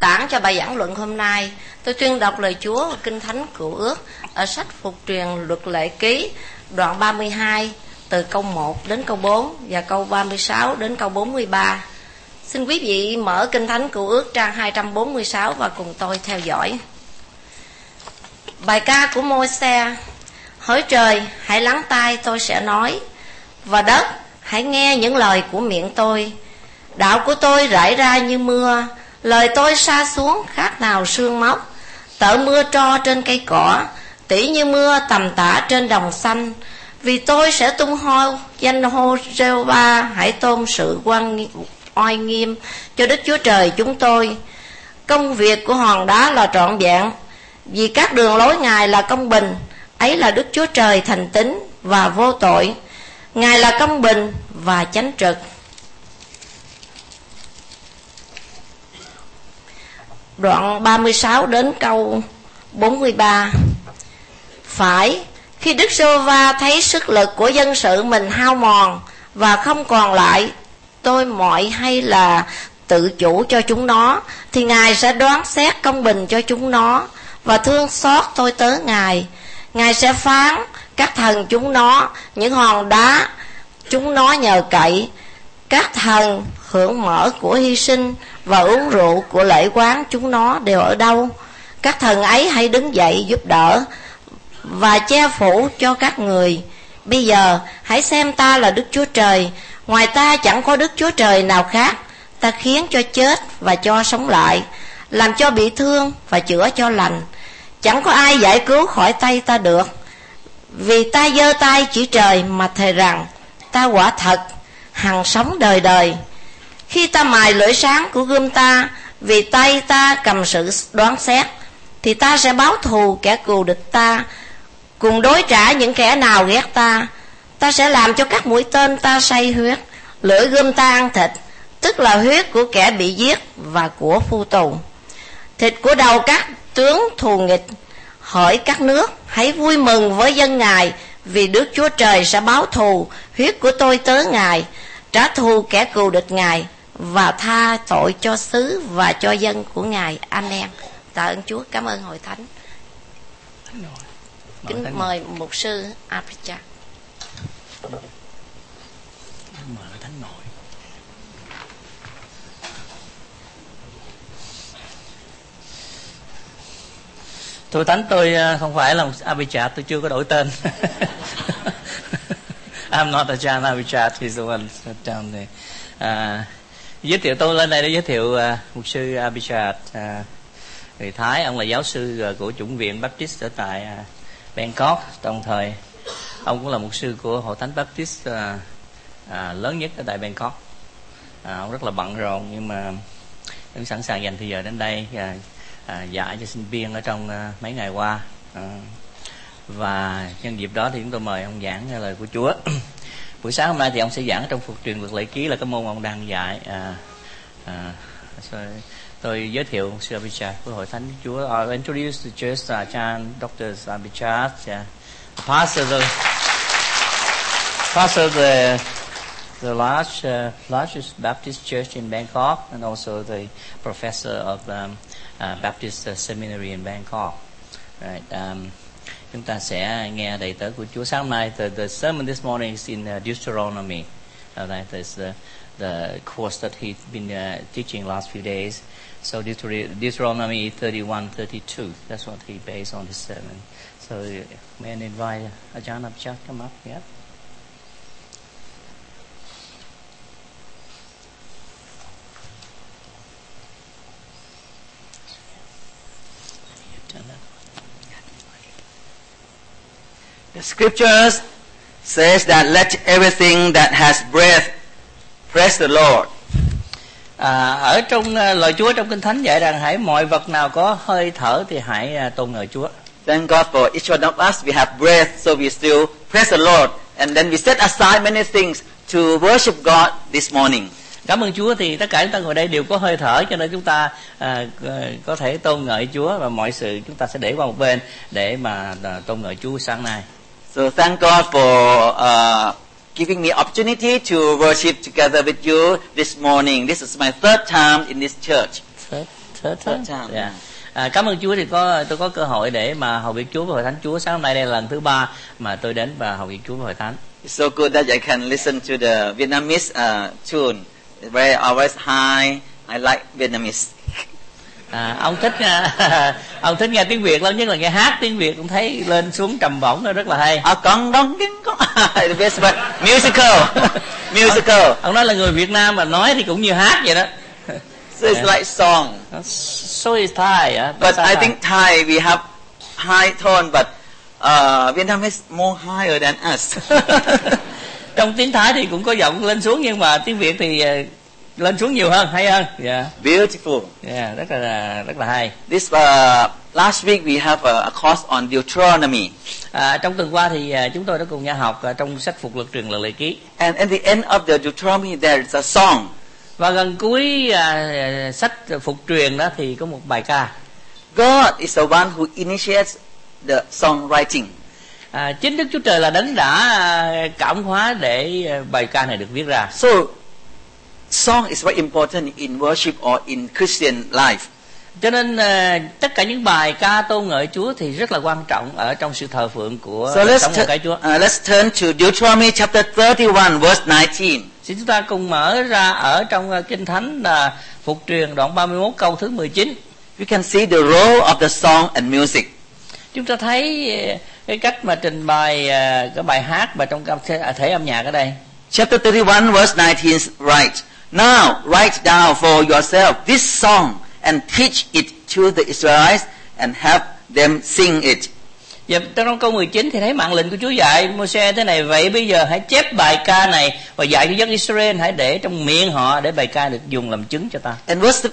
tản cho bài giảng luận hôm nay, tôi tuyên đọc lời Chúa và Kinh Thánh Cựu Ước ở sách Phục Truyền Luật Lệ Ký, đoạn 32 từ câu 1 đến câu 4 và câu 36 đến câu 43. Xin quý vị mở Kinh Thánh Cựu Ước trang 246 và cùng tôi theo dõi. Bài ca của Môi-se: Hỡi trời, hãy lắng tai tôi sẽ nói, và đất, hãy nghe những lời của miệng tôi. Đạo của tôi rải ra như mưa, lời tôi sa xuống khác nào sương móc. Tợ mưa tro trên cây cỏ, tỉ như mưa tầm tã trên đồng xanh. Vì tôi sẽ tung hô danh hô Giê-hô-va, hãy tôn sự oai nghiêm cho Đức Chúa Trời chúng tôi. Công việc của hòn đá là trọn vẹn, vì các đường lối Ngài là công bình. Ấy là Đức Chúa Trời thành tín và vô tội, Ngài là công bình và chánh trực. Đoạn 36 đến câu 43. Phải, khi Đức Giê-hô-va thấy sức lực của dân sự mình hao mòn và không còn lại tôi mọi hay là tự chủ cho chúng nó, thì Ngài sẽ đoán xét công bình cho chúng nó và thương xót tôi tớ Ngài. Ngài sẽ phán các thần chúng nó, những hòn đá chúng nó nhờ cậy. Các thần hưởng mỡ của hy sinh và uống rượu của lễ quán chúng nó đều ở đâu? Các thần ấy hãy đứng dậy giúp đỡ và che phủ cho các người. Bây giờ hãy xem ta là Đức Chúa Trời, ngoài ta chẳng có Đức Chúa Trời nào khác. Ta khiến cho chết và cho sống lại, làm cho bị thương và chữa cho lành. Chẳng có ai giải cứu khỏi tay ta được. Vì ta giơ tay chỉ trời mà thề rằng ta quả thật hằng sống đời đời. Khi ta mài lưỡi sáng của gươm ta, vì tay ta cầm sự đoán xét, thì ta sẽ báo thù kẻ cừu địch ta, cùng đối trả những kẻ nào ghét ta. Ta sẽ làm cho các mũi tên ta say huyết, lưỡi gươm ta ăn thịt, tức là huyết của kẻ bị giết và của phu tù. Thịt của đầu các tướng thù nghịch. Hỡi các nước, hãy vui mừng với dân Ngài, vì Đức Chúa Trời sẽ báo thù huyết của tôi tớ Ngài, trả thù kẻ cừu địch Ngài, và tha tội cho xứ và cho dân của Ngài. Amen. Tạ ơn Chúa. Cảm ơn hội thánh. Kính mời mục sư Apicha. Tôi thánh tôi không phải là Abichat, tôi chưa có đổi tên. I'm not a John Abichat, he's the one down there. Giới thiệu tôi lên đây để giới thiệu mục sư Abichat người Thái. Ông là giáo sư của chủng viện Baptist ở tại Bangkok. Đồng thời ông cũng là mục sư của hội thánh Baptist lớn nhất ở tại Bangkok. Ông rất là bận rộn nhưng mà ông sẵn sàng dành thời giờ đến đây dạy cho sinh viên ở trong mấy ngày qua. Và nhân dịp đó thì chúng tôi mời ông giảng lời của Chúa. Buổi sáng hôm nay thì ông sẽ giảng trong Phục Truyền Luật Lệ Ký, là cái môn ông đang dạy. Tôi giới thiệu sư Abichat của hội thánh Chúa. I'll introduce the church, John Dr. Abichat, pastor the largest Baptist church in Bangkok, and also the professor of Baptist seminary in Bangkok. Right. Chúng ta sẽ nghe đầy tớ của Chúa. Sáng hôm nay, the sermon this morning is in Deuteronomy. That is the course that he's been teaching last few days. So Deuteronomy 31-32. That's what he based on his sermon. So may I invite Ajahn Abichat come up? Yeah. The scriptures says that let everything that has breath praise the Lord. Ở trong lời Chúa trong Kinh Thánh dạy rằng hãy mọi vật nào có hơi thở thì hãy tôn ngợi Chúa. Thank God for each one of us. We have breath, so we still praise the Lord. And then we set aside many things to worship God this morning. Cảm ơn Chúa, thì tất cả chúng ta ngồi đây đều có hơi thở, cho nên chúng ta có thể tôn ngợi Chúa, và mọi sự chúng ta sẽ để qua một bên để mà tôn ngợi Chúa sáng nay. So thank God for giving me opportunity to worship together with you this morning. This is my third time in this church. Third time. Yeah. Cảm ơn Chúa thì tôi có cơ hội để mà hầu việc Chúa và hội thánh Chúa. Sáng hôm nay đây là lần thứ 3 mà tôi đến và hầu việc Chúa và hội thánh. It's so good that I can listen to the Vietnamese tune. It's very always high. I like Vietnamese. Ông thích nghe tiếng Việt lắm, nhất là nghe hát tiếng Việt cũng thấy lên xuống trầm bổng nó rất là hay. Con đông kinh con. The best but musical. Musical. Ông nói là người Việt Nam mà nói thì cũng như hát vậy đó. So it's like song. So is Thai. But I think Thai we have high tone, but Vietnamese more higher than us. Trong tiếng Thái thì cũng có giọng lên xuống, nhưng mà tiếng Việt thì lên xuống nhiều hơn, hay hơn. Yeah. Beautiful. Yeah, rất là hay. This last week we have a course on Deuteronomy. Trong tuần qua thì chúng tôi đã cùng nhau học trong sách Phục Luật Truyền Luật Lệ Ký. And at the end of the Deuteronomy there is a song. Và gần cuối sách Phục Truyền đó thì có một bài ca. God is the one who initiates the songwriting. Chính Đức Chúa Trời là đấng đã cảm hóa để bài ca này được viết ra. So song is very important in worship or in Christian life. Cho nên tất cả những bài ca tôn ngợi Chúa thì rất là quan trọng ở trong sự thờ phượng của sống của cái Chúa. Let's turn to Deuteronomy chapter 31 verse 19. Xin chúng ta cùng mở ra ở trong Kinh Thánh là Phục Truyền đoạn 31 câu thứ 19. You can see the role of the song and music. Chúng ta thấy cái cách mà trình bày cái bài hát và trong thể âm nhạc ở đây. Chapter 31 verse 19 writes, Now write down for yourself this song and teach it to the Israelites and have them sing it. Và trong câu 19 thì thấy mạng lệnh của Chúa dạy Môi-se thế này: vậy bây giờ hãy chép bài ca này và dạy cho dân Israel, hãy để trong miệng họ để bài ca được dùng làm chứng cho ta. And verse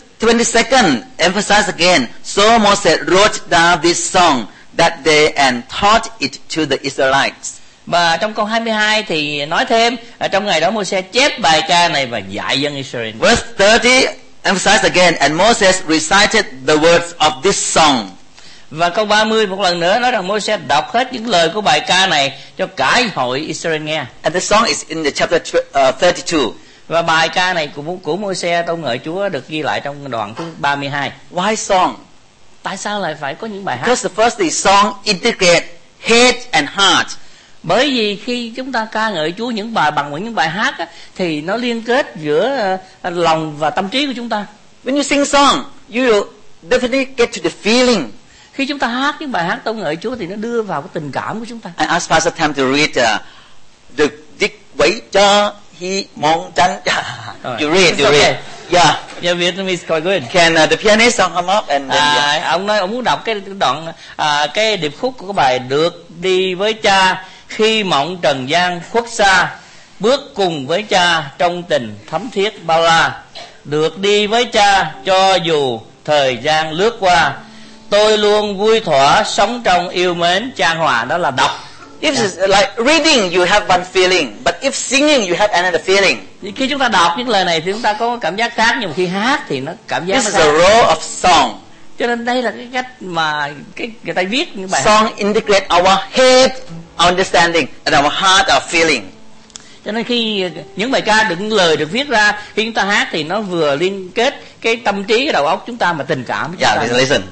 22 emphasize again, so Moses wrote down this song that day and taught it to the Israelites. Và trong câu 22 thì nói thêm, trong ngày đó Môi-se chép bài ca này và dạy dân Israel. Verse 30 emphasize again, and Moses recited the words of this song. Và câu 30 một lần nữa nói rằng Môi-se đọc hết những lời của bài ca này cho cả hội Israel nghe. And the song is in the chapter 32. Và bài ca này của Môi-se tôn ngợi Chúa được ghi lại trong đoạn thứ 32. Why song? Tại sao lại phải có những bài hát? Because the first is song integrate head and heart. Bởi vì khi chúng ta ca ngợi Chúa bằng những bài hát á, thì nó liên kết giữa lòng và tâm trí của chúng ta. When you sing song, you will definitely get to the feeling. Khi chúng ta hát những bài hát tôn ngợi Chúa thì nó đưa vào cái tình cảm của chúng ta. I asked Pastor Tam to read the Dick Wait cho He Mong Chan. You read. Yeah. Yeah, Vietnamese quite good. Can the pianist come up and then, ông nói ông muốn đọc cái đoạn cái điệp khúc của cái bài được đi với cha khi mộng trần gian khuất xa, bước cùng với cha trong tình thấm thiết bao la, được đi với cha cho dù thời gian lướt qua, tôi luôn vui thỏa sống trong yêu mến chan hòa. Đó là đọc. If it's like reading, you have one feeling, but if singing, you have another feeling. Khi chúng ta đọc những lời này thì chúng ta có cảm giác khác, nhưng mà khi hát thì nó cảm giác This nó is khác. the role of song. Cho nên đây là cái cách mà người ta viết những bài Song integrate our head, our understanding, and our heart, our feeling. Cho nên khi những bài ca được những lời được viết ra, khi chúng ta hát thì nó vừa liên kết cái tâm trí, cái đầu óc chúng ta mà tình cảm của chúng ta. Listen.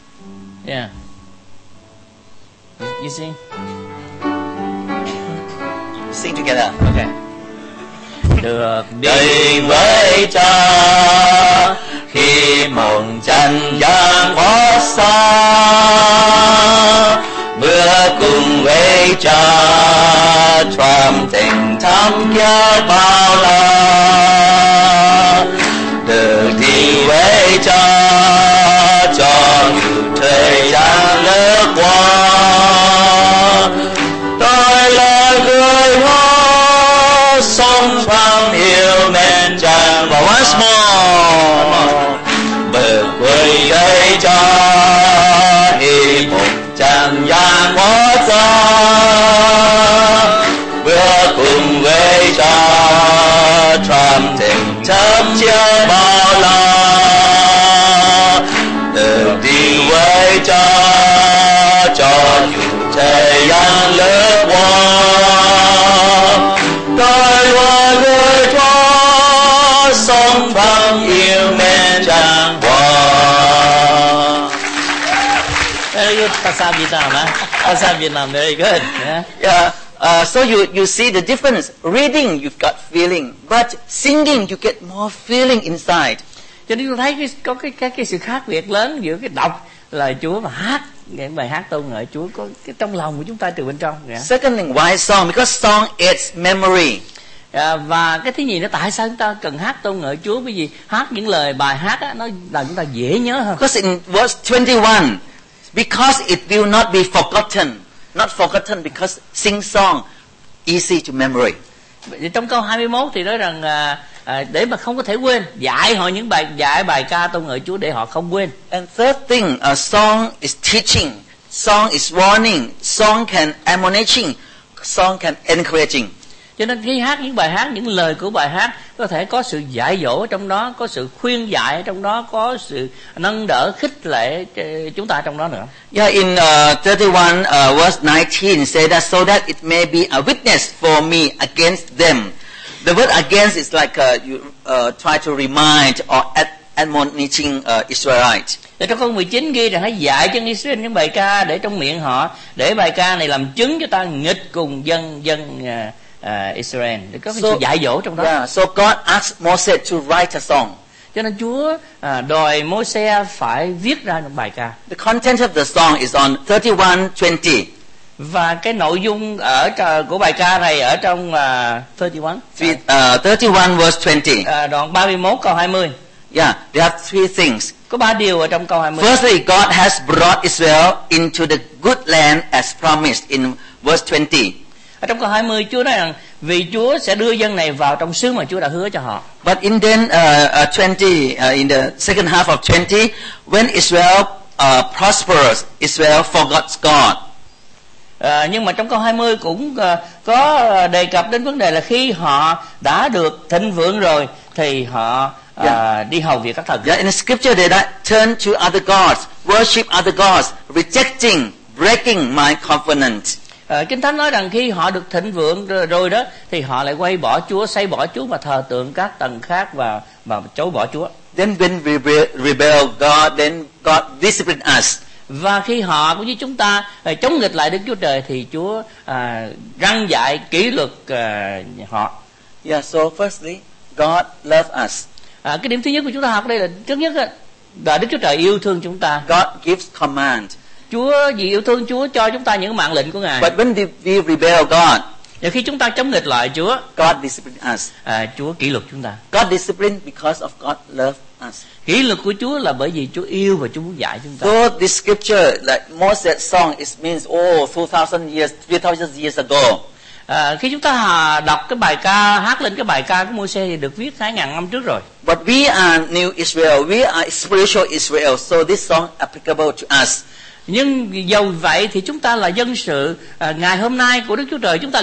Yeah. You sing. Sing together. Okay. Được đi với cha khi mộng trần gian khuất xa, bước cùng với cha trong tình thắm thiết bao la, được đi với cha cho nhiều thời gian lướt qua. Tôi là người hoa sống trong yêu mến Cha. Và once more, bước với cha hy vọng chẳng gian hóa ra, bước cùng với cha trong tình thắm thiết bao la, được đi với cha cho dù thời gian lướt qua. Tôi là người Chúa sống bằng yêu mến chan hòa. very good. Pastor Vietnam, Pastor Vietnam, very good. Yeah. So you see the difference. Reading, you've got feeling, but singing, you get more feeling inside. Cho nên tôi thấy có cái sự khác biệt lớn giữa cái đọc lời Chúa và hát những bài hát tôn ngợi Chúa có cái trong lòng của chúng ta từ bên trong. Second thing, why song? Because song aids memory. Và cái thứ gì nữa, tại sao chúng ta cần hát tôn ngợi Chúa? Bởi vì hát những lời bài hát á, nó làm chúng ta dễ nhớ hơn. Because in verse 21, because it will not be forgotten. Not forgotten because sing song easy to memory. Trong câu 21 thì nói rằng để mà không có thể quên, dạy họ những bài ca tôn ngợi Chúa để họ không quên. And third thing, a song is teaching, song is warning, song can admonishing, song can encouraging. Cho nên khi hát những bài hát, những lời của bài hát có thể có sự dạy dỗ ở trong đó, có sự khuyên dạy ở trong đó, có sự nâng đỡ khích lệ chúng ta trong đó nữa. Yeah, in 31 verse 19 say that so that it may be a witness for me against them. The word against is like you try to remind or admonishing Israelites. Trong câu 19 ghi rằng hãy dạy cho Israel những bài ca để trong miệng họ, để bài ca này làm chứng cho ta nghịch cùng dân Israel. Để có cái sự dạy dỗ trong đó. Yeah, so God asked Moses to write a song. Cho nên Chúa đòi Môi-se phải viết ra một bài ca. The content of the song is on 31:20. Và cái nội dung của bài ca này ở trong 31 verse 20. Đoạn 31 câu 20. Yeah, there are three things. Có 3 điều ở trong câu 20. Firstly, God has brought Israel into the good land as promised in verse 20. Ở trong câu 20 Chúa nói rằng vì Chúa sẽ đưa dân này vào trong xứ mà Chúa đã hứa cho họ. But in then 20 in the second half of 20, when Israel prospers, Israel forgets God. Nhưng mà trong câu 20 cũng có đề cập đến vấn đề là khi họ đã được thịnh vượng rồi thì họ đi hầu việc các thần. Yeah, in the scripture they turn to other gods, worship other gods, rejecting, breaking my covenant. Kinh Thánh nói rằng khi họ được thịnh vượng rồi đó thì họ lại quay bỏ Chúa, xây bỏ Chúa và thờ tượng các tầng khác và chối bỏ Chúa. Then when we rebel God, then God discipline us. Và khi họ cũng như chúng ta chống nghịch lại Đức Chúa Trời thì Chúa răn dạy kỷ luật họ. Yeah, so firstly, God loves us. Cái điểm thứ nhất của chúng ta học đây là trước nhất là Đức Chúa Trời yêu thương chúng ta. God gives command. Chúa vì yêu thương Chúa cho chúng ta những mạng lệnh của Ngài. But when we rebel God, và khi chúng ta chống nghịch lại Chúa, God discipline us. Chúa kỷ luật chúng ta. God discipline because of God love us. Kỷ luật của Chúa là bởi vì Chúa yêu và Chúa muốn dạy chúng ta. So this scripture, like Moses' song, it means 2,000 years, 3,000 years ago. Khi chúng ta đọc cái bài ca, hát lên cái bài ca của Môi-se thì được viết 2.000 năm trước rồi. But we are new Israel, we are spiritual Israel, so this song applicable to us. Nhưng dầu vậy thì chúng ta là dân sự ngày hôm nay của Đức Chúa Trời, chúng ta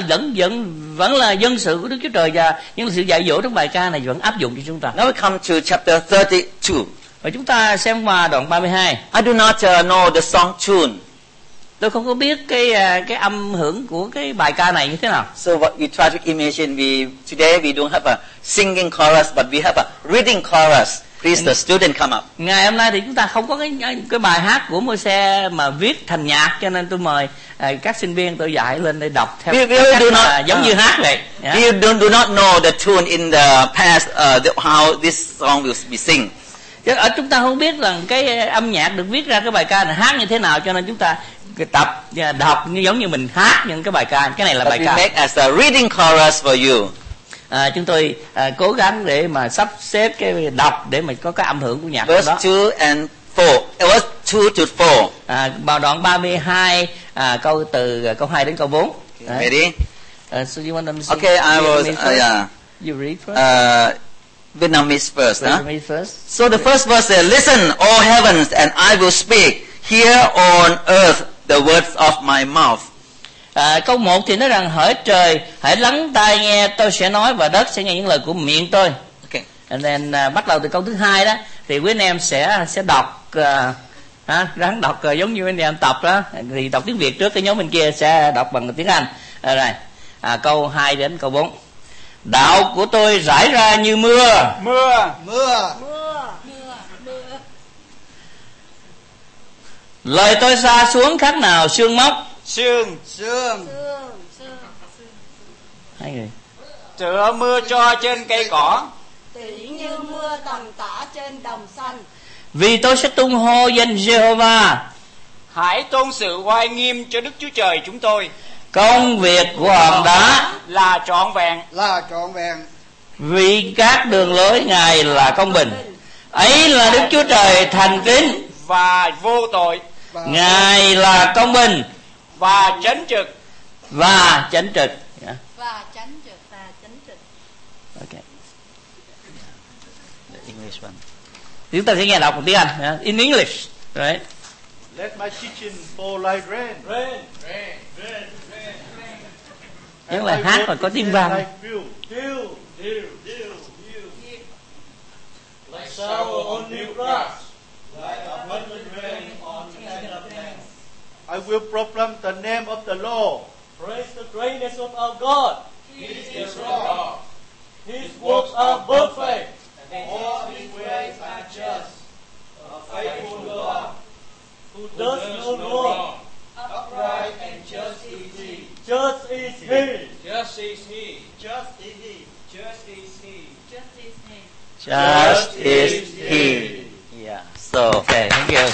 vẫn là dân sự của Đức Chúa Trời và những sự dạy dỗ trong bài ca này vẫn áp dụng cho chúng ta. Now we come to chapter 32. Và chúng ta xem qua đoạn 32. I do not know the song tune. Tôi không có biết cái âm hưởng của cái bài ca này như thế nào. So what we try to imagine, today we don't have a singing chorus, but we have a reading chorus. Please, the student come up. Ngày hôm nay thì chúng ta không có cái bài hát của Môi-se mà viết thành nhạc, cho nên tôi mời các sinh viên tôi dạy lên để đọc theo giống như hát vậy. We do not know the tune in the past, how this song will be sing. Chứ ở chúng ta không biết rằng cái âm nhạc được viết ra cái bài ca này hát như thế nào, cho nên chúng ta tập đọc như giống như mình hát những cái bài ca. Cái này là bài ca. We make as a reading chorus for you. Chúng tôi cố gắng để mà sắp xếp cái đọc để mà có cái âm hưởng của nhạc verse đó. 2 and 4. Verse 2 to 4. Vào đoạn 32 câu từ câu 2 đến câu 4. Ready? So you want them to sing? Okay, I was yeah. You read first. Vietnamese first, Vietnamese first. So the first verse says, "Listen, all heavens, and I will speak. Hear on earth the words of my mouth." Câu 1 thì nói rằng hỡi trời, hãy lắng tai nghe, tôi sẽ nói và đất sẽ nghe những lời của miệng tôi. Okay. And then bắt đầu từ câu thứ 2 đó thì quý anh em sẽ đọc ráng đọc giống như anh em tập đó, thì đọc tiếng Việt trước, cái nhóm bên kia sẽ đọc bằng tiếng Anh. Rồi. Câu 2 đến câu 4. Đạo của tôi rải ra như mưa. Lời tôi sa xuống khác nào sương móc. Sương. Hai người. Tựa mưa cho trên cây cỏ. Tỉ như mưa tầm tã trên đồng xanh. Vì tôi sẽ tung hô danh Jehovah. Hãy tôn sự oai nghiêm cho Đức Chúa Trời chúng tôi. Công việc của hòn đá là trọn vẹn. Vì các đường lối Ngài là công bình. Ấy là Đức Chúa Trời thành tín và vô tội. Ngài là công bình và chánh trực. và chánh trực. Và chánh trực. Okay. The English one. Chúng ta sẽ nghe đọc một tiếng Anh. In English, right? Let my teaching fall like rain. Những lời hát mà có tiếng vang. Like dew. Like shower on new grass. Like abundant rain on tender plants. I will proclaim the name of the Lord. Praise the greatness of our God. He is rock. His works are perfect. All his ways are just. A faithful God. Who does no wrong. Upright and just is he. Just is He. Just is he. Just is he. Just is He. Yeah. So, Okay, thank you.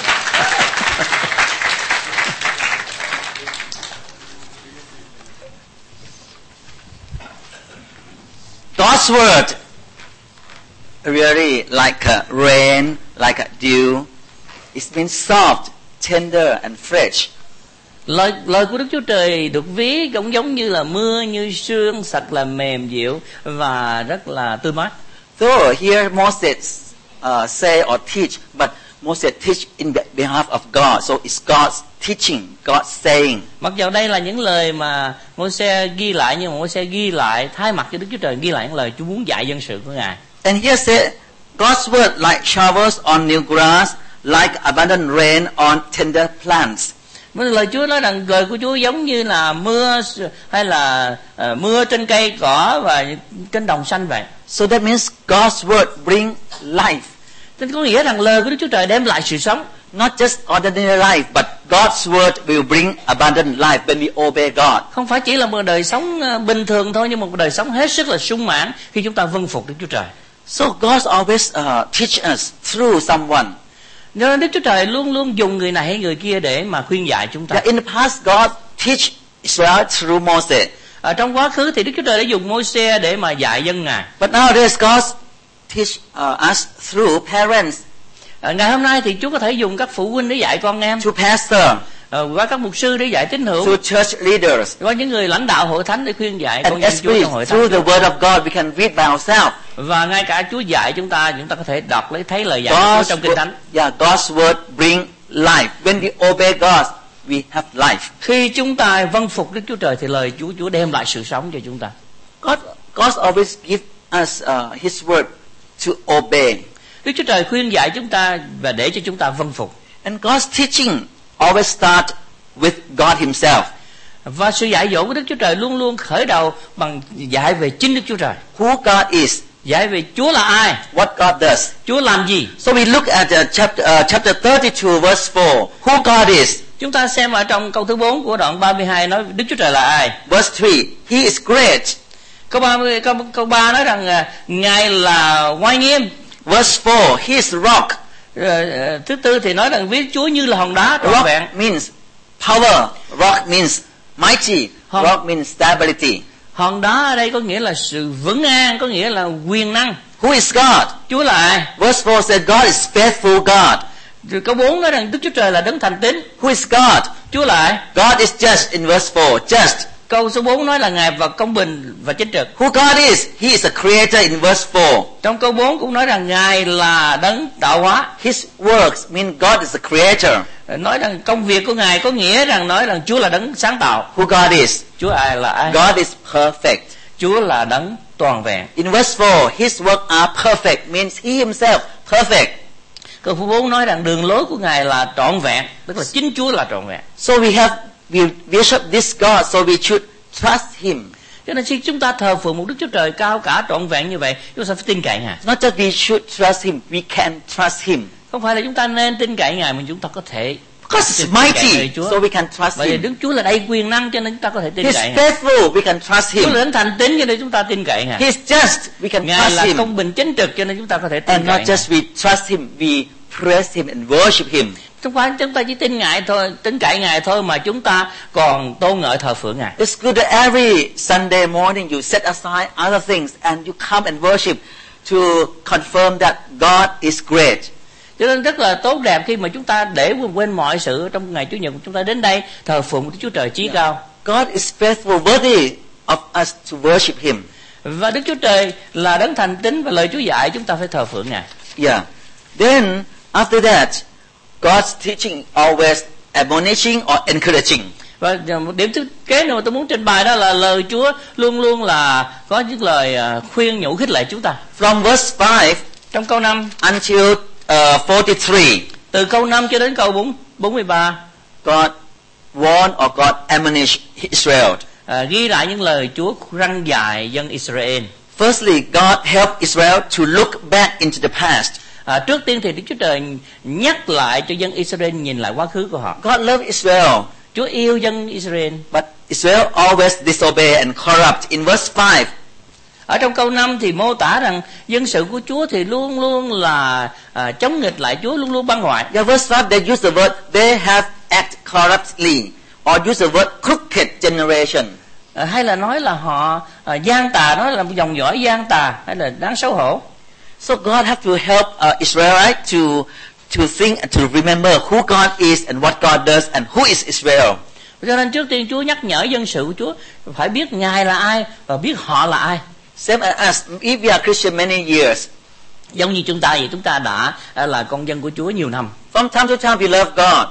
God's word really like a rain, like a dew. It means soft, tender, and fresh. Lời của Đức Chúa Trời được ví cũng giống như là mưa, như sương, sạch là mềm dịu và rất là tươi mát. Though here Moses say or teach, but Moses teach in behalf of God. So it's God's teaching, God's saying. Mặc dù đây là những lời mà Môi-se ghi lại, nhưng mà Môi-se ghi lại thay mặt cho Đức Chúa Trời, ghi lại những lời Chúa muốn dạy dân sự của Ngài. And here say God's word like showers on new grass, like abundant rain on tender plants. Lời Chúa nói rằng lời của Chúa giống như là mưa hay là mưa trên cây cỏ và trên đồng xanh vậy. So that means God's word bring life. Nên có nghĩa rằng lời của Đức Chúa Trời đem lại sự sống. Not just ordinary life, but God's word will bring abundant life when we obey God. Không phải chỉ là một đời sống bình thường thôi, nhưng một đời sống hết sức là sung mãn khi chúng ta vâng phục Đức Chúa Trời. So God always teach us through someone. Nên Đức Chúa Trời luôn luôn dùng người này hay người kia để mà khuyên dạy chúng ta. Yeah, in the past, God teach Israel through Moses. Ở trong quá khứ thì Đức Chúa Trời đã dùng Môi-se để mà dạy dân Ngài. But nowadays, God teach us through parents. Ngày hôm nay thì Chúa có thể dùng các phụ huynh để dạy con em, Through pastor, qua các mục sư để dạy tín hữu, through church leaders, qua những người lãnh đạo hội thánh để khuyên dạy con and dân Chúa trong hội especially through thánh. the word of God, we can read by ourselves. Và ngay cả Chúa dạy chúng ta có thể đọc lấy thấy lời dạy của Chúa trong Kinh Thánh. God's word bring life. When we obey God, we have life. Khi chúng ta vâng phục Đức Chúa Trời thì lời Chúa đem lại sự sống cho chúng ta. God always give us His word to obey. Đức Chúa Trời khuyên dạy chúng ta và để cho chúng ta vâng phục. And God's teaching always start with God Himself. Và sự dạy dỗ của Đức Chúa Trời luôn luôn khởi đầu bằng dạy về chính Đức Chúa Trời. Who God is. Dạy về Chúa là ai. What God does. Chúa làm gì. So we look at chapter 32 verse 4. Who God is. Chúng ta xem ở trong câu thứ 4 của đoạn 32 nói Đức Chúa Trời là ai. Verse 3. He is great. Câu 3 nói rằng Ngài là oai nghiêm. Verse 4. He is rock. Thứ tư thì nói rằng viết Chúa như là hòn đá trọn vẹn. Rock means power. Rock means mighty. Rock means stability. Hòn đá ở đây có nghĩa là sự vững an, có nghĩa là quyền năng. Who is God? Chúa là ai? Verse 4 says God is faithful God. Rồi câu 4 nói rằng Đức Chúa Trời là đấng thành tín. Who is God? Chúa là ai? God is just in verse 4. Just. Câu số 4 nói là Ngài và công bình và chính trực. Who God is? He is a creator in verse 4. Trong câu 4 cũng nói rằng Ngài là đấng tạo hóa. His works mean God is a creator. Nói rằng công việc của Ngài có nghĩa rằng nói rằng Chúa là đấng sáng tạo. Who God is? Chúa ai là ai? God is perfect. Chúa là đấng toàn vẹn. In verse 4, His works are perfect means He Himself perfect. Câu số 4 nói rằng đường lối của Ngài là trọn vẹn, tức là chính Chúa là trọn vẹn. So we worship this God, so we should trust Him. Cho nên khi chúng ta thờ phượng một Đức Chúa Trời cao cả trọn vẹn như vậy, chúng ta phải tin cậy Ngài. Not just we should trust Him, we can trust Him. Không phải là chúng ta nên tin cậy Ngài, mà chúng ta có thể God is mighty, so we can trust Bởi vì Him. Đức Chúa là đầy quyền năng cho nên chúng ta có thể tin He's cậy Ngài. faithful, we can trust Chúa là Him. Đấng thành tín cho nên chúng ta tin cậy Ngài. He's just, we can Ngài trust là Him. công bình chính trực cho nên chúng ta có thể tin And cậy not Ngài. just we trust Him, we praise Him and worship Him. Không phải chúng ta chỉ tin Ngài thôi, tin cậy Ngài thôi, mà chúng ta còn tôn ngợi thờ phượng Ngài. It's good that every Sunday morning you set aside other things and you come and worship to confirm that God is great. Cho nên rất là tốt đẹp khi mà chúng ta để quên mọi sự trong ngày Chủ nhật, chúng ta đến đây thờ phượng Đức Chúa Trời chí cao. God is faithful, worthy of us to worship Him. Và Đức Chúa Trời là Đấng thành tín và lời Chúa dạy chúng ta phải thờ phượng Ngài. Yeah. Then after that, God's teaching always admonishing or encouraging. Và một điểm thứ kế nữa mà tôi muốn trình bày đó là lời Chúa luôn luôn là có những lời khuyên nhủ khích lệ chúng ta. From verse 5 Trong câu 5 until 43, từ câu 5 cho đến câu 43, God warned or God admonished Israel. Ghi lại những lời Chúa răn dạy dân Israel. Firstly, God helped Israel to look back into the past. Trước tiên thì Đức Chúa Trời nhắc lại cho dân Israel nhìn lại quá khứ của họ. God loved Israel, Chúa yêu dân Israel. but Israel always disobey and corrupt. In verse 5, Ở trong câu 5 thì mô tả rằng dân sự của Chúa thì luôn luôn là chống nghịch lại Chúa, luôn luôn băng hoại. yeah, verse 5 they use the word they have act corruptly, or use the word crooked generation. Hay là nói là họ gian tà, nói là một dòng dõi gian tà, hay là đáng xấu hổ. So God had to help Israelite to think and to remember who God is and what God does and who is Israel. Cho nên trước tiên Chúa nhắc nhở dân sự của Chúa phải biết Ngài là ai và biết họ là ai. Same as us, if we are Christian many years, Giống như chúng ta vậy, chúng ta đã là con dân của Chúa nhiều năm. from time to time we love God.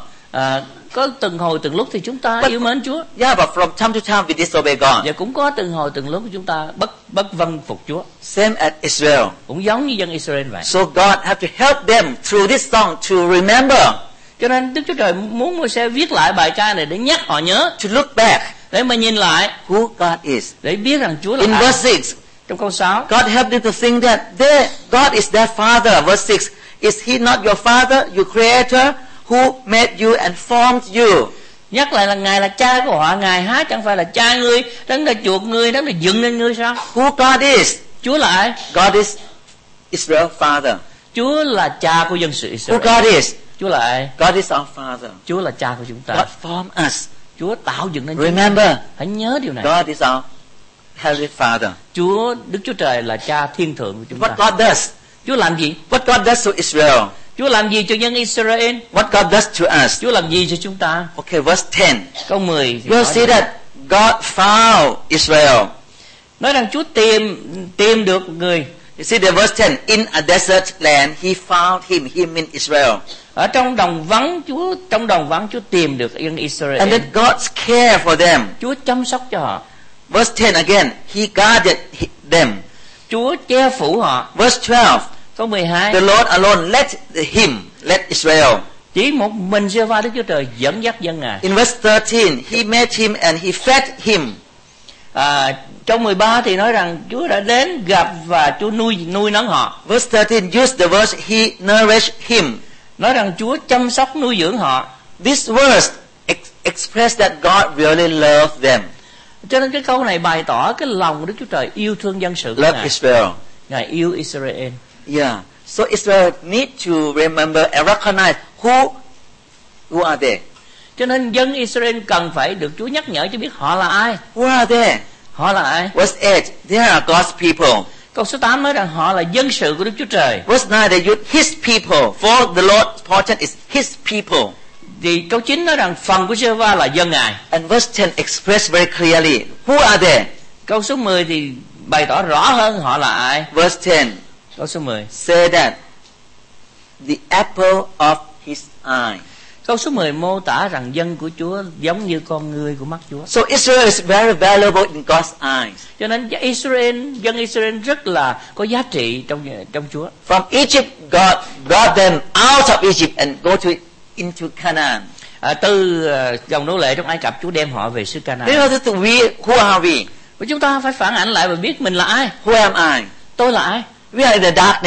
Có từng hồi từng lúc thì chúng ta yêu mến Chúa. Yeah, but from time to time we disobey God. Và cũng có từng hồi từng lúc chúng ta bất vâng phục Chúa. Same as Israel. Cũng giống như dân Israel vậy. So God had to help them through this song to remember, Cho nên Đức Chúa Trời muốn Môi-se viết lại bài ca này để nhắc họ nhớ, to look back để mà nhìn lại, who God is. để biết rằng Chúa là In ai. verse 6, Trong câu 6, God helped them to think that God is their father. Verse 6, is He not your father, your creator, who made you and formed you? nhắc lại là Ngài là cha của họ, Ngài há chẳng phải là cha ngươi, Đấng đã chuộc ngươi, Đấng đã dựng nên ngươi sao? Who God is? Chúa là ai? God is Israel's father. Chúa là cha của dân sự Who Israel. God is? Chúa là ai? God is our father. Chúa là cha của chúng ta. God formed us. Chúa tạo dựng nên chúng ta. Remember, Hãy nhớ điều này. God is our heavenly father. Đức Chúa Trời là cha thiên thượng của chúng What ta. God does? Chúa làm gì? What God does to Israel? Chúa làm gì cho dân Israel? What God does to us? Chúa làm gì cho chúng ta? Okay, verse 10. Câu 10 thì You'll nói see that God found Israel. nói rằng Chúa tìm được người. You see the verse 10. In a desert land, He found him. He means Israel. Ở trong đồng vắng Chúa tìm được dân Israel. And then God cared for them. Chúa chăm sóc cho họ. Verse 10 again. He guarded them. Chúa che phủ họ. Verse 12. Câu 12. The Lord alone led Israel. Chỉ một mình Giê-hô-va Đức Chúa Trời dẫn dắt dân Ngài. In verse 13, He met him and He fed him. Trong 13 thì nói rằng Chúa đã đến gặp và Chúa nuôi nấng họ. Verse 13, use the verse He nourished him. Nói rằng Chúa chăm sóc nuôi dưỡng họ. This verse expressed that God really loved them. Cho nên cái câu này bày tỏ cái lòng của Đức Chúa Trời yêu thương dân sự của Love Ngài. Israel. Ngài yêu Israel. Yeah. So Israel need to remember and recognize who are they. Cho nên dân Israel cần phải được Chúa nhắc nhở cho biết họ là ai. Who are they? Họ là ai? Verse 8, they are God's people. Câu số 8 nói rằng họ là dân sự của Đức Chúa Trời. Verse 9, they use His people. For the Lord's portion is His people. Thì câu 9 nói rằng phần của Giê-hô-va là dân Ngài. And verse 10 expressed very clearly, who are they? Câu số 10 thì bày tỏ rõ hơn họ là ai. Verse 10, Câu số 10. say that the apple of His eye. Câu số 10 mô tả rằng dân của Chúa giống như con ngươi của mắt Chúa. So Israel is very valuable in God's eyes. Cho nên dân Israel rất là có giá trị trong Chúa. From Egypt, God brought them out of Egypt and go into Canaan. Từ dòng nô lệ trong Ai Cập, Chúa đem họ về xứ Canaan. Who are we? Và chúng ta phải phản ảnh lại và biết mình là ai. Who am I? Tôi là ai? We are in the darkness.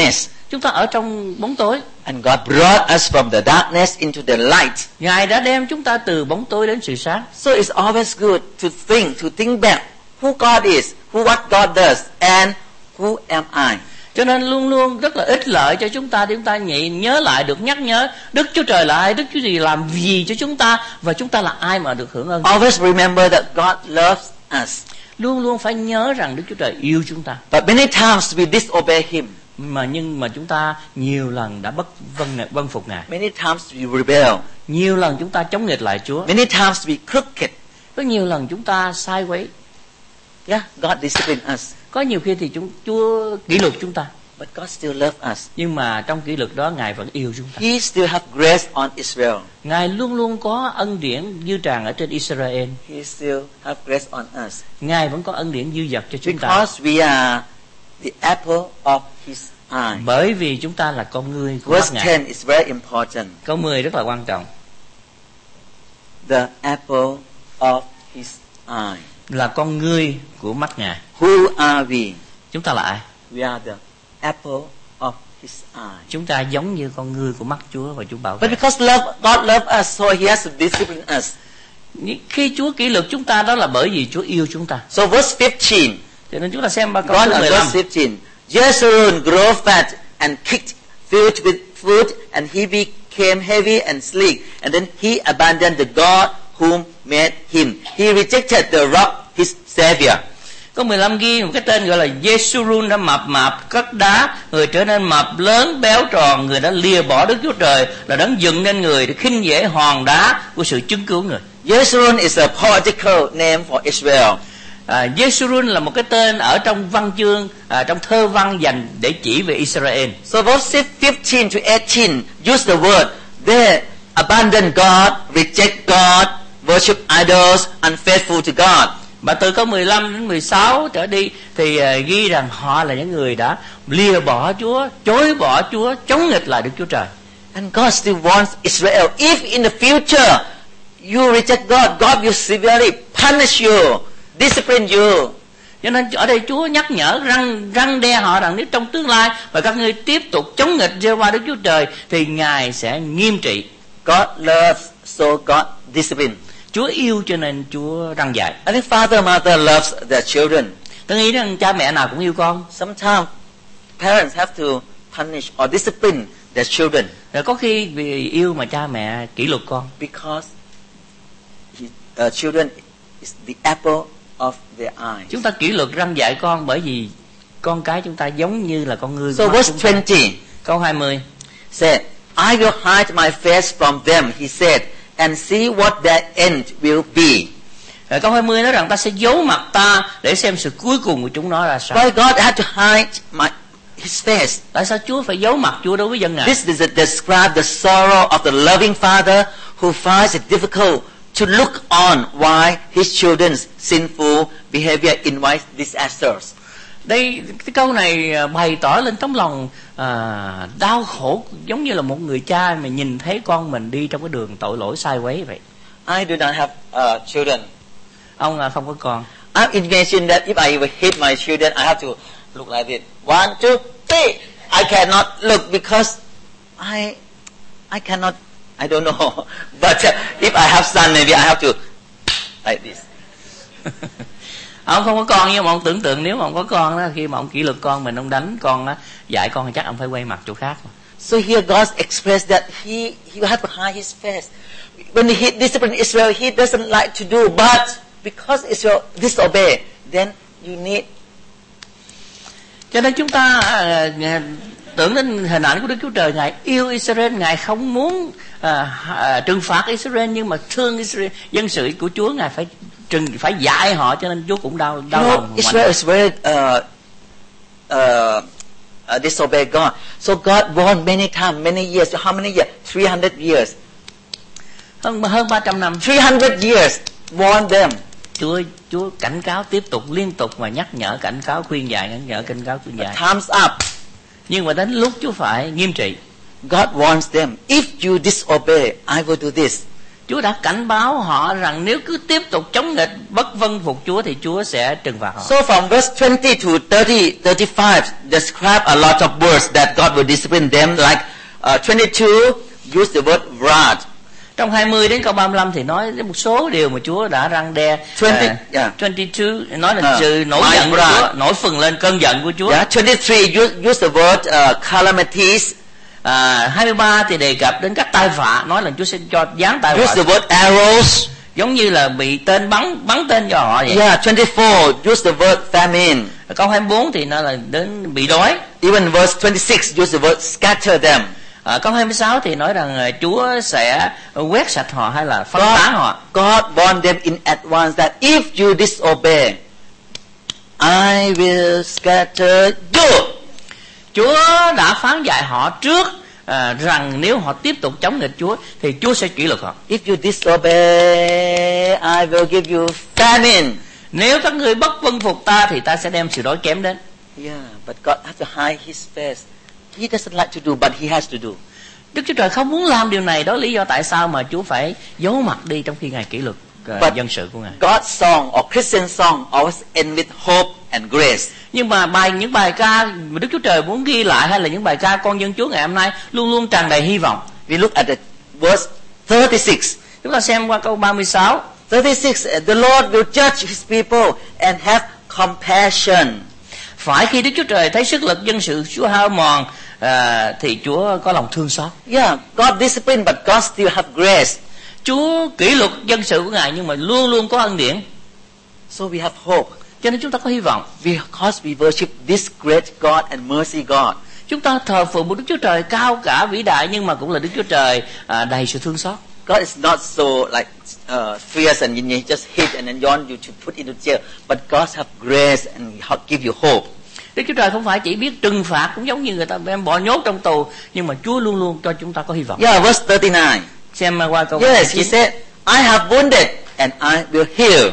Chúng ta ở trong bóng tối. And God brought us from the darkness into the light. Ngài đã đem chúng ta từ bóng tối đến sự sáng. So it's always good to think back who God is, what God does, and who am I. Cho nên luôn luôn rất là ích lợi cho chúng ta để chúng ta nhớ lại, được nhắc nhớ Đức Chúa Trời là ai, Đức Chúa Trời làm gì cho chúng ta, và chúng ta là ai mà được hưởng ơn. Always remember that God loves us. Luôn luôn phải nhớ rằng Đức Chúa Trời yêu chúng ta. But many times we disobey Him. Nhưng mà chúng ta nhiều lần đã bất vâng phục Ngài. Many times we rebel. Nhiều lần chúng ta chống nghịch lại Chúa. Many times we crooked. Có nhiều lần chúng ta sai quấy. Yeah, God discipline us. Có nhiều khi thì Chúa kỷ luật chúng ta. But God still loves us. Nhưng mà trong kỷ luật đó Ngài vẫn yêu chúng ta. He still have grace on Israel. Ngài luôn luôn có ân điển dư tràn ở trên Israel. He still have grace on us. Ngài vẫn có ân điển dư dật cho chúng ta. Because we are the apple of His eye. Bởi vì chúng ta là con ngươi của Verse mắt Ngài. 10 is very important. Câu 10 rất là quan trọng. The apple of His eye. Là con ngươi của mắt Ngài. Who are we? Chúng ta là ai? We are the apple of His eye. Chúng ta giống như con ngươi của mắt Chúa và Chúa bảo vệ. But because God loves us, so He has to discipline us. Khi Chúa kỷ luật chúng ta đó là bởi vì Chúa yêu chúng ta. So verse 15. Cho nên chúng ta xem câu God số at 15. verse 15. Jeshurun grew fat and kicked, filled with food, and he became heavy and sleek. And then he abandoned the God whom made him. He rejected the rock, his savior. Có 15 ghi một cái tên gọi là Jeshurun đã mập cất đá, người trở nên mập lớn béo tròn, người đã lìa bỏ Đức Chúa Trời là đấng dựng nên người để khinh dễ hòn đá của sự chứng cứu người. Jeshurun is a political name for Israel. Jeshurun là một cái tên ở trong văn chương, trong thơ văn dành để chỉ về Israel. So verse 15 to 18 use the word they abandon God, reject God, worship idols, unfaithful to God. Và từ câu 15 đến 16 trở đi thì ghi rằng họ là những người đã lìa bỏ Chúa, chối bỏ Chúa, chống nghịch lại Đức Chúa Trời. And God still wants Israel. If in the future you reject God, God will severely punish you, discipline you. Cho nên ở đây Chúa nhắc nhở răng đe họ rằng nếu trong tương lai mà các ngươi tiếp tục chống nghịch giê-hô-va Đức Chúa Trời thì Ngài sẽ nghiêm trị. God loves, so God discipline. Chúa yêu cho nên Chúa răn dạy. I think father, mother loves their children. Tôi nghĩ rằng cha mẹ nào cũng yêu con. Sometimes parents have to punish or discipline their children. Rồi có khi vì yêu mà cha mẹ kỷ luật con. Because children is the apple of their eyes. Chúng ta kỷ luật răn dạy con bởi vì con cái chúng ta giống như là con ngươi. So verse 20. Câu 20. Said, I will hide my face from them, he said, and see what their end will be. Rồi câu 20 nói rằng ta sẽ giấu mặt ta để xem sự cuối cùng của chúng nó ra sao. Why God had to hide his face? Tại sao Chúa phải giấu mặt Chúa đối với dân Ngài? This describes the sorrow of the loving father who finds it difficult to look on while his children's sinful behavior invites disasters. Đây cái câu này bày tỏ lên tấm lòng đau khổ, giống như là một người cha mà nhìn thấy con mình đi trong cái đường tội lỗi sai quấy vậy. I do not have children. Ông không có con. I'm imagining that if I hit my children, I have to look like this. 1, 2, 3. I cannot look because I cannot. I don't know. But if I have son, maybe I have to like this. Ông không có con, nhưng mà ông tưởng tượng nếu mà ông có con đó, khi mà ông kỷ luật con mình, ông đánh con đó, dạy con chắc ông phải quay mặt chỗ khác. So here God expressed that he had to hide his face. When he disciplined Israel, he doesn't like to do, but because Israel disobey, then you need. Cho nên chúng ta tưởng đến hình ảnh của Đức Chúa Trời, Ngài yêu Israel, Ngài không muốn trừng phạt Israel, nhưng mà thương Israel, dân sự của Chúa Ngài phải dạy họ, cho nên Chúa cũng đau lòng. Israel is very disobey God. So God warned many times, many years. How many years? 300 years. Hơn 300 năm. 300 years warned them. Chúa cảnh cáo tiếp tục, liên tục mà nhắc nhở, cảnh cáo, khuyên dạy, nhắc nhở, cảnh cáo, khuyên dạy. Time's up. Nhưng mà đến lúc Chúa phải nghiêm trị. God warns them, if you disobey, I will do this. Chúa đã cảnh báo họ rằng nếu cứ tiếp tục chống nghịch, bất vâng phục Chúa thì Chúa sẽ trừng phạt họ. So from verse 20 to 35 describe a lot of words that God will discipline them, like 22 use the word wrath. Trong 20 đến câu 35 thì nói đến một số điều mà Chúa đã răn đe. 22 nói là sự nổi giận của Chúa, nổi phừng lên cơn giận của Chúa. 23 use the word calamities. 23 thì đề cập đến các tai vạ, nói là Chúa sẽ cho giáng tai vạ. Use the word arrows. Giống như là bị tên bắn tên cho họ vậy. 24 use the word famine. Câu 24 thì nó là đến bị đói. Even verse 26 use the word scatter them. Câu 26 thì nói rằng Chúa sẽ quét sạch họ hay là phân tán họ. God warned them in advance that if you disobey, I will scatter you. Chúa đã phán dạy họ trước rằng nếu họ tiếp tục chống nghịch Chúa thì Chúa sẽ kỷ luật họ. If you disobey, I will give you famine. Nếu các ngươi bất vâng phục ta thì ta sẽ đem sự đói kém đến. Yeah, but God has to hide His face. He doesn't like to do, but He has to do. Đức Chúa Trời không muốn làm điều này, đó là lý do tại sao mà Chúa phải giấu mặt đi trong khi Ngài kỷ luật dân sự của Ngài. God's song or Christian song always end with hope and grace. Nhưng mà những bài ca mà Đức Chúa Trời muốn ghi lại hay là những bài ca con dân Chúa ngày hôm nay luôn luôn tràn đầy hy vọng. We look at the verse 36. Chúng ta xem qua câu 36. 36, the Lord will judge His people and have compassion. Phải khi Đức Chúa Trời thấy sức lực dân sự Chúa hao mòn thì Chúa có lòng thương xót. Yeah, God discipline, but God still have grace. Chúa kỷ luật dân sự của Ngài nhưng mà luôn luôn có ân điển. So we have hope. Cho nên chúng ta có hy vọng. Because we worship this great God and mercy God. Chúng ta thờ phượng một Đức Chúa Trời cao cả vĩ đại nhưng mà cũng là Đức Chúa Trời đầy sự thương xót. God is not so like fierce and you just hit and then you want you to put into jail, but God have grace and give you hope. Đức Chúa Trời không phải chỉ biết trừng phạt, cũng giống như người ta đem bỏ nhốt trong tù, nhưng mà Chúa luôn luôn cho chúng ta có hy vọng. Yeah, verse 39. Xem qua câu 39. Yes, 9. He said, I have wounded and I will heal.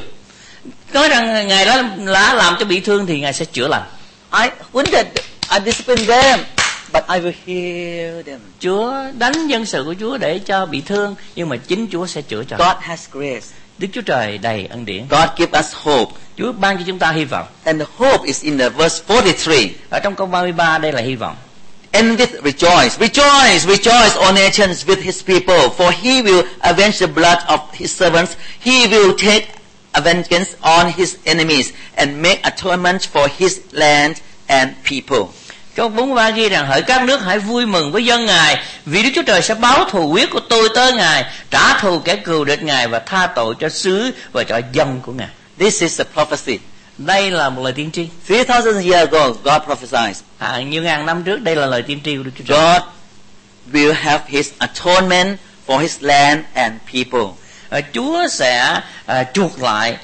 Nói rằng Ngài đã làm cho bị thương thì Ngài sẽ chữa lành. I wounded, I discipline them, but I will heal them. Chúa đánh dân sự của Chúa để cho bị thương, nhưng mà chính Chúa sẽ chữa cho. God has grace. Đức Chúa Trời đầy ân điển. God give us hope. Chúa ban cho chúng ta hy vọng. And the hope is in the verse 43. Ở trong câu 33 đây là hy vọng. And with rejoice, rejoice, rejoice, all nations with His people, for He will avenge the blood of His servants. He will take vengeance on His enemies and make atonement for His land and people. Câu 43 ghi rằng hỡi các nước hãy vui mừng với dân Ngài, vì Đức Chúa Trời sẽ báo thù huyết của tôi tới Ngài, trả thù kẻ cừu địch Ngài và tha tội cho xứ và cho dân của Ngài. This is a prophecy. Đây là một lời tiên tri. 3,000 years ago, God prophesied. Nhiều ngàn năm trước đây là lời tiên tri của Đức Chúa Trời. God will have His atonement for His land and people. Chúa sẽ chuộc lại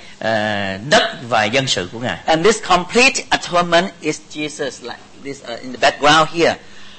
đất và dân sự của Ngài. And this complete atonement is Jesus, like this in the background here.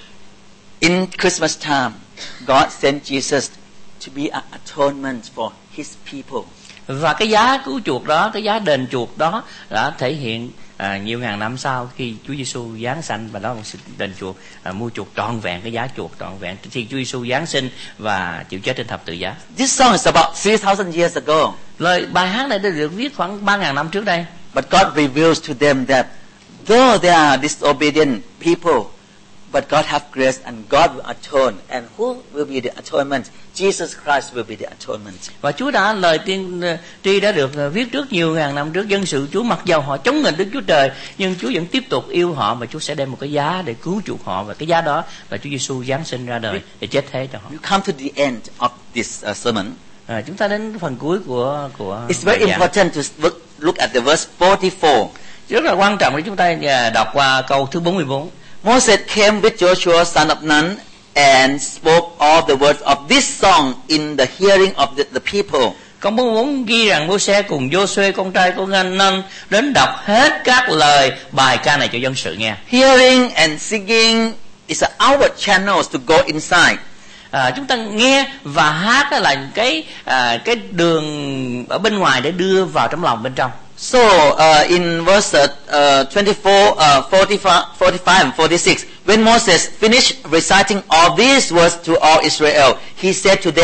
In Christmas time, God sent Jesus to be an atonement for His people. Và cái giá cứu chuộc đó, cái giá đền chuộc đó đã thể hiện nhiều ngàn năm sau khi Chúa Giêsu giáng sanh, và đó là một sự đền chuộc mua chuộc trọn vẹn, cái giá chuộc trọn vẹn khi Chúa Giêsu giáng sinh và chịu chết trên thập tự giá. This song is about 3,000 years ago. Lời bài hát này đã được viết khoảng 3.000 năm trước đây. But God reveals to them that though they are disobedient people, but God have grace and God will atone. And who will be the atonement? Jesus Christ will be the atonement. Và Chúa đã lời tiên tri đã được viết trước nhiều ngàn năm trước. Dân sự Chúa mặc dầu họ chống nghịch Đức Chúa Trời, nhưng Chúa vẫn tiếp tục yêu họ và Chúa sẽ đem một cái giá để cứu chuộc họ, và cái giá đó là Chúa Giêsu giáng sinh ra đời để chết thế cho họ. You come to the end of this sermon. Chúng ta đến phần cuối của It's very important to look at the verse 44. Rất là quan trọng để chúng ta đọc qua câu thứ 44. Moses came with Joshua son of Nun and spoke all the words of this song in the hearing of the people. Câu 44 ghi rằng Môi-se cùng Giô-suê con trai của Nun đến đọc hết các lời bài ca này cho dân sự nghe. Hearing and singing is an outward channel to go inside. Chúng ta nghe và hát là cái đường ở bên ngoài để đưa vào trong lòng bên trong. So in verse 24, 45 and 46, when Moses finished reciting all these words to all Israel, he said to them,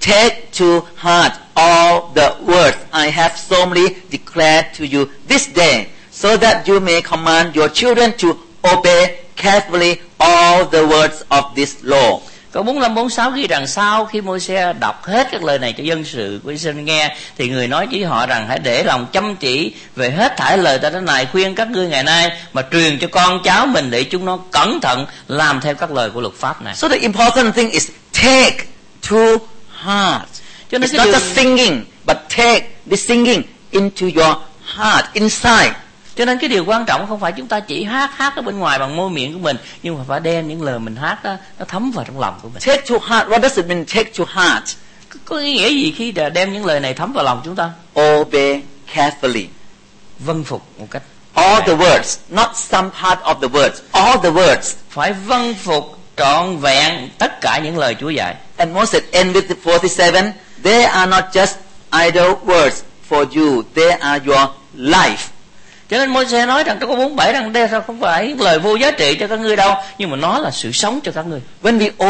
take to heart all the words I have solemnly declared to you this day, so that you may command your children to obey carefully all the words of this law. Câu 45-46 ghi rằng sau khi Môi-se đọc hết các lời này cho dân sự của Israel nghe, thì người nói với họ rằng hãy để lòng chăm chỉ về hết thảy lời ta này, khuyên các ngươi ngày nay, mà truyền cho con cháu mình để chúng nó cẩn thận làm theo các lời của luật pháp này. So the important thing is take to heart. Cho nên It's not just singing, but take the singing into your heart, inside. Cho nên cái điều quan trọng không phải chúng ta chỉ hát ở bên ngoài bằng môi miệng của mình, nhưng mà phải đem những lời mình hát đó, nó thấm vào trong lòng của mình. Take to heart. What does it mean, take to heart? Có ý nghĩa gì khi đem những lời này thấm vào lòng chúng ta? Obey carefully. Vâng phục một cách. All the words, not some part of the words. All the words. Phải vâng phục trọn vẹn tất cả những lời Chúa dạy. And Moses end with the 47. They are not just idle words for you. They are your life. Cho nên Môi-se nói rằng trong câu 47 rằng đây không phải lời vô giá trị cho các ngươi đâu, nhưng mà nó là sự sống cho các ngươi. When we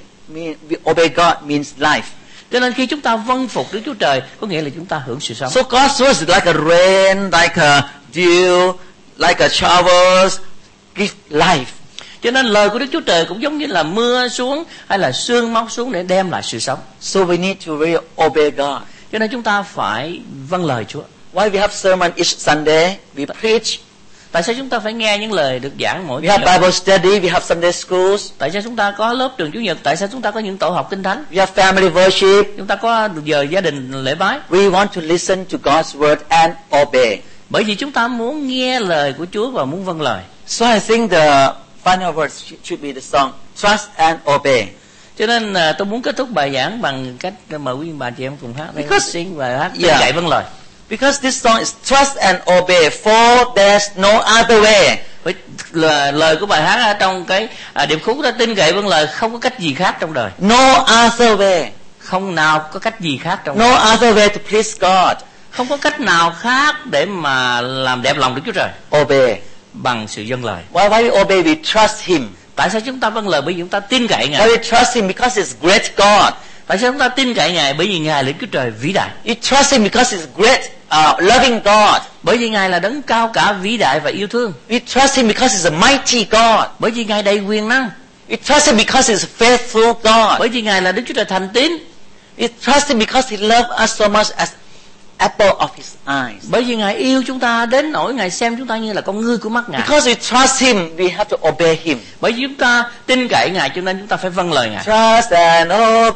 obey God means life. Cho nên khi chúng ta vâng phục Đức Chúa Trời, có nghĩa là chúng ta hưởng sự sống. So God's word is like a rain, like a dew, like a showers, give life. Cho nên lời của Đức Chúa Trời cũng giống như là mưa xuống hay là sương móc xuống để đem lại sự sống. So we need to really obey God. Cho nên chúng ta phải vâng lời Chúa. Why we have sermon each Sunday? We preach. Tại sao chúng ta phải nghe những lời được giảng mỗi We have ngày? Bible study. We have Sunday schools. Tại sao chúng ta có lớp trường Chủ nhật? Tại sao chúng ta có những tổ học kinh thánh? We have family worship. Chúng ta có giờ gia đình lễ bái. We want to listen to God's word and obey. Bởi vì chúng ta muốn nghe lời của Chúa và muốn vâng lời. So I think the final words should be the song Trust and Obey. Cho nên tôi muốn kết thúc bài giảng bằng cách mời quý bà chị em cùng hát. Because- Bài hát tin cậy vâng lời. Because this song is trust and obey, for there's no other way. Với lời của bài hát ở trong cái điệp khúc đó, tin cậy vâng lời, không có cách gì khác trong đời. No other way. Không nào có cách gì khác trong đời. No other way to please God. Không có cách nào khác để mà làm đẹp lòng Đức Chúa Trời Obey. bằng sự vâng lời. Why we obey? We trust Him. Tại sao chúng ta vâng lời? Bởi vì chúng ta tin cậy Why Ngài. we trust Him? Because He's great God. Tại sao chúng ta tin cậy Ngài? Bởi vì Ngài là Đức Chúa Trời vĩ đại. You trust Him because He's great, loving God. Bởi vì Ngài là đấng cao cả, vĩ đại và yêu thương. We trust Him because He's a mighty God. Bởi vì Ngài đầy quyền năng. We trust Him because He's a faithful God. Bởi vì Ngài là Đức Chúa Trời thành tín. We trust Him because He loves us so much as apple of His eyes. Bởi vì Ngài yêu chúng ta đến nỗi Ngài xem chúng ta như là con ngươi của mắt Ngài. Because we trust Him, we have to obey Him. Bởi vì chúng ta tin cậy Ngài cho nên chúng ta phải vâng lời Ngài. Trust and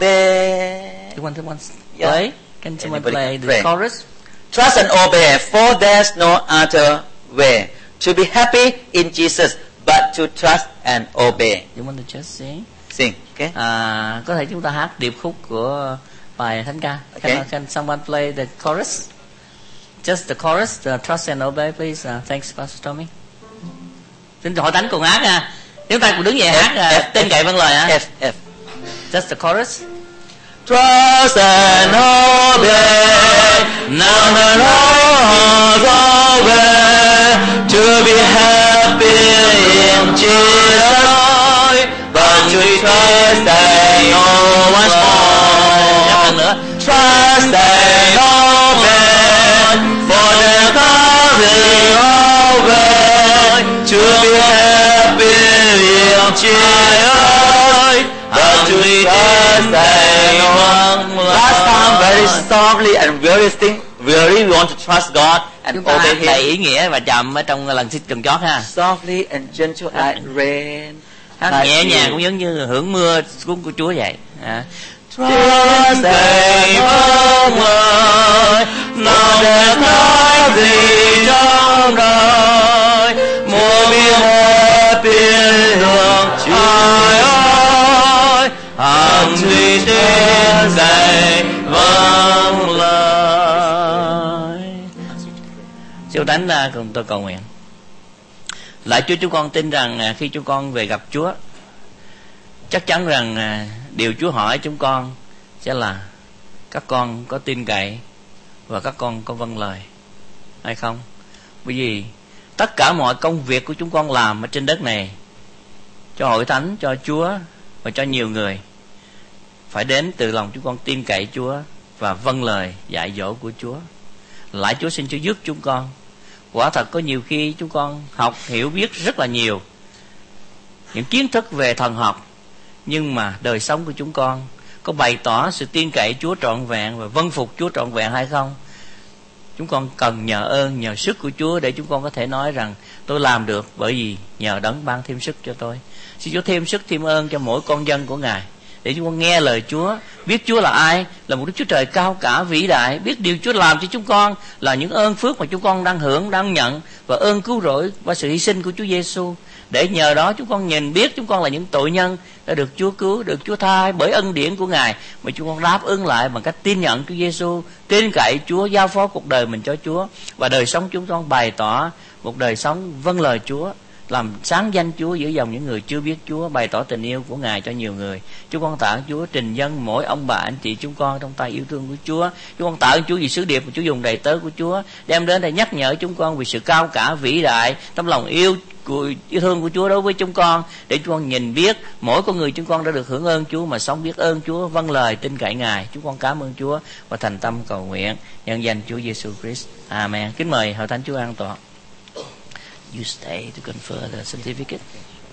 obey. Someone Yeah. play? Can someone Anybody play can the pray. chorus? Trust and obey, for there's no other way to be happy in Jesus but to trust and obey. You want to just sing? Sing, okay? Có thể chúng ta hát điệp khúc của bài thánh ca. Okay. Can someone play the chorus? Just the chorus, the trust and obey, please. Thanks, Pastor Tommy. Xin hội thánh cùng hát nha. Chúng ta cùng đứng dậy hát tin cậy vâng lời á. F. Just the chorus. Trust and obey, now the Lord's way to be happy in Jesus, but to trust and know what's Nhắc lần more. nữa. Trust and obey, for the coming away to be happy in Jesus, but to trust and know. Last time very softly and very want to trust God and Chúng ta obey hát đầy Him. ý nghĩa và chậm ở trong lần lần chót ha. Softly and gentle like rain. Hát like nhẹ dew. nhàng cũng giống như hưởng mưa xuống của Chúa vậy. Trust and obey, now there's nothing trong đời, more be happy hưởng ai ơi, hằng duy tin dạy vâng lời. Siêu Thánh cùng tôi cầu nguyện. Lạy Chúa, chúng con tin rằng khi chúng con về gặp Chúa, chắc chắn rằng điều Chúa hỏi chúng con sẽ là các con có tin cậy và các con có vâng lời hay không. Bởi vì tất cả mọi công việc của chúng con làm ở trên đất này cho hội thánh, cho Chúa và cho nhiều người phải đến từ lòng chúng con tin cậy Chúa và vâng lời dạy dỗ của Chúa. Lạy Chúa xin Chúa giúp chúng con. Quả thật có nhiều khi chúng con học hiểu biết rất là nhiều những kiến thức về thần học, nhưng mà đời sống của chúng con có bày tỏ sự tin cậy Chúa trọn vẹn và vâng phục Chúa trọn vẹn hay không? Chúng con cần nhờ ơn, nhờ sức của Chúa để chúng con có thể nói rằng tôi làm được bởi vì nhờ Đấng ban thêm sức cho tôi. Xin Chúa thêm sức, thêm ơn cho mỗi con dân của Ngài, để chúng con nghe lời Chúa, biết Chúa là ai, là một Đức Chúa Trời cao cả vĩ đại, biết điều Chúa làm cho chúng con là những ơn phước mà chúng con đang hưởng, đang nhận, và ơn cứu rỗi và sự hy sinh của Chúa Giêsu. Để nhờ đó chúng con nhìn biết chúng con là những tội nhân đã được Chúa cứu, được Chúa tha bởi ân điển của Ngài, mà chúng con đáp ứng lại bằng cách tin nhận Chúa Giêsu, tin cậy Chúa, giao phó cuộc đời mình cho Chúa, và đời sống chúng con bày tỏ một đời sống vâng lời Chúa, làm sáng danh Chúa giữa dòng những người chưa biết Chúa, bày tỏ tình yêu của Ngài cho nhiều người. Chúng con tạ ơn Chúa trình dân mỗi ông bà anh chị chúng con trong tay yêu thương của Chúa. Chúng con tạ ơn Chúa vì sứ điệp mà Chúa dùng đầy tớ của Chúa đem đến để nhắc nhở chúng con vì sự cao cả vĩ đại trong lòng yêu thương của Chúa đối với chúng con, để chúng con nhìn biết mỗi con người chúng con đã được hưởng ơn Chúa mà sống biết ơn Chúa, vâng lời tin cậy Ngài. Chúng con cảm ơn Chúa và thành tâm cầu nguyện nhân danh Chúa Giêsu Christ. Amen. Kính mời hội thánh Chúa an tọa. You stay to confer the certificate.